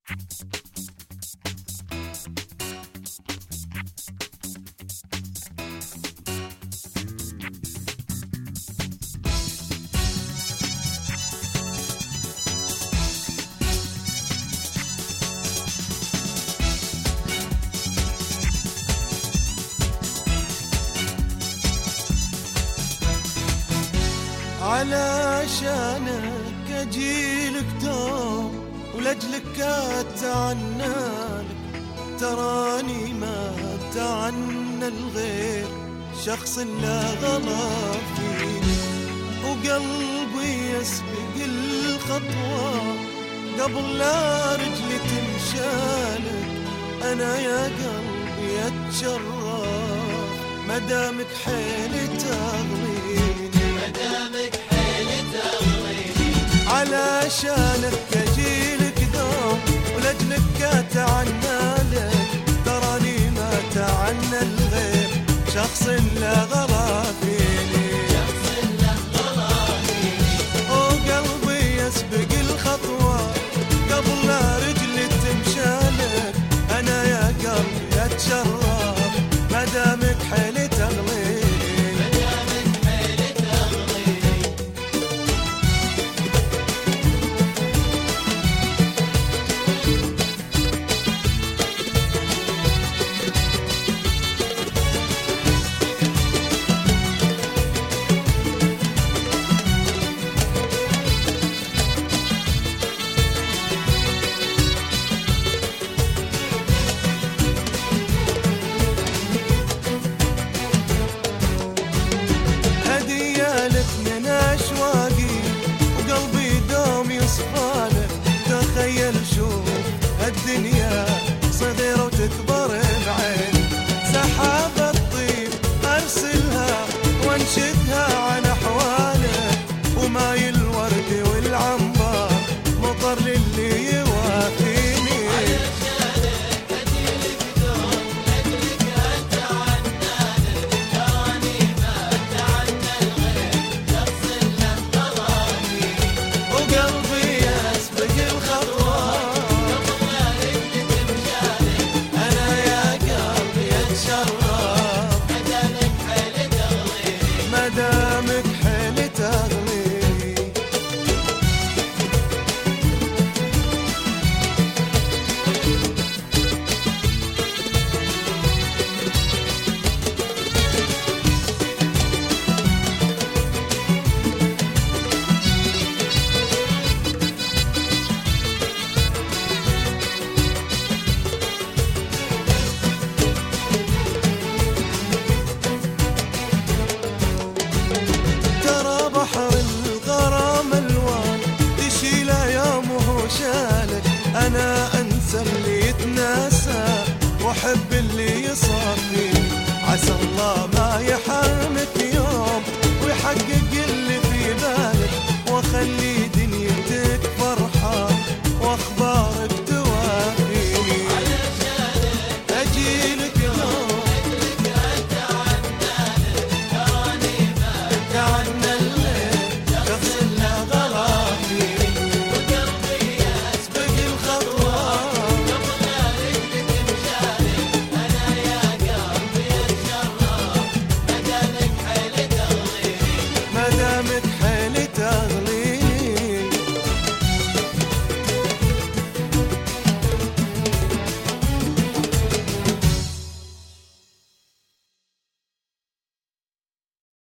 علشانك اجيلك دوم ولأجلك اتعنالك، تراني ما اتعنى الغير شخص لا غلا فيني، وقلبي يسبق الخطوة قبل لا رجلي تمشالك. انا يا قلبي اتشرف مدامك حيلي تغليني، مدامك حيلي تغليني. علشانك اجيلك دوم ولأجلك اتعنالك، تراني ما اتعنى الغير شخص لا غلا فيني، شخص لا غلا فيني. وقلبي يسبق الخطوة قبل لا رجلي تمشالك. انا يا قلبي اتشرف مدامك حيلي تغليني، مدامك حيلي تغليني. هدية لك من أشواقي وقلبي دوم يصفالك. تخيل شوف الدنيا صغيرة وتكبر بعين، سحابة الطيب أرسلها وانشدها عن أحوالك، وماي الورد والعنبر مطر للي يوافيني. علشانك اجيلك دوم لأجلك اتعنالك، تراني ما اتعنى الغير شخص لا غلا فيني. وقلبي يسبق الخطوة قبل لا رجلي تمشالك. أنا يا قلبي أتشرف مدامك حيلي تغليني. مدامك حيلي تغليني. ترى بحر الغرام الوان تشيله يوم وهو شالك، انا انسى اللي يتناسى واحب اللي يصار